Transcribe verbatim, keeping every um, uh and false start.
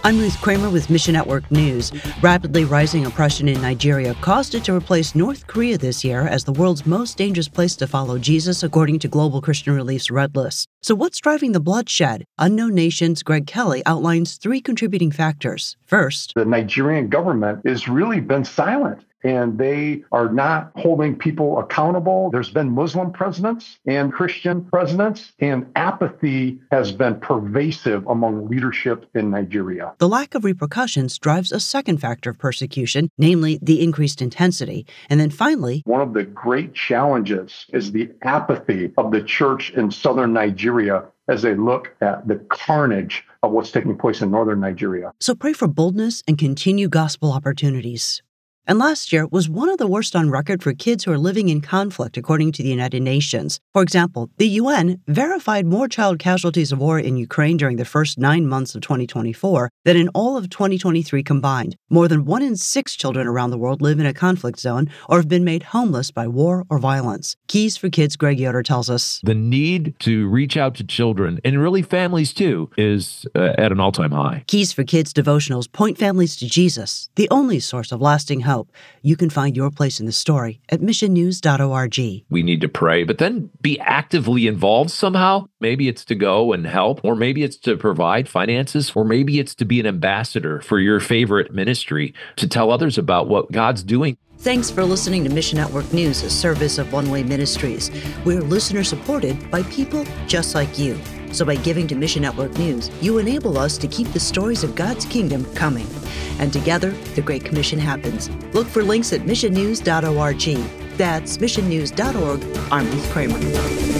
I'm Ruth Kramer with Mission Network News. Rapidly rising oppression in Nigeria caused it to replace North Korea this year as the world's most dangerous place to follow Jesus, according to Global Christian Relief's Red List. So what's driving the bloodshed? Unknown Nation's Greg Kelly outlines three contributing factors. First, the Nigerian government has really been silent, and they are not holding people accountable. There's been Muslim presidents and Christian presidents, and apathy has been pervasive among leadership in Nigeria. The lack of repercussions drives a second factor of persecution, namely the increased intensity. And then finally, one of the great challenges is the apathy of the church in southern Nigeria as they look at the carnage of what's taking place in northern Nigeria. So pray for boldness and continue gospel opportunities. And last year was one of the worst on record for kids who are living in conflict, according to the United Nations. For example, the U N verified more child casualties of war in Ukraine during the first nine months of twenty twenty-four than in all of twenty twenty-three combined. More than one in six children around the world live in a conflict zone or have been made homeless by war or violence. Keys for Kids, Greg Yoder tells us. The need to reach out to children, and really families too, is uh, at an all-time high. Keys for Kids devotionals point families to Jesus, the only source of lasting hope. You can find your place in the story at mission news dot org. We need to pray, but then be actively involved somehow. Maybe it's to go and help, or maybe it's to provide finances, or maybe it's to be an ambassador for your favorite ministry to tell others about what God's doing. Thanks for listening to Mission Network News, a service of One Way Ministries. We're listener-supported by people just like you. So by giving to Mission Network News, you enable us to keep the stories of God's kingdom coming. And together, the Great Commission happens. Look for links at mission news dot org. That's mission news dot org. I'm Ruth Kramer.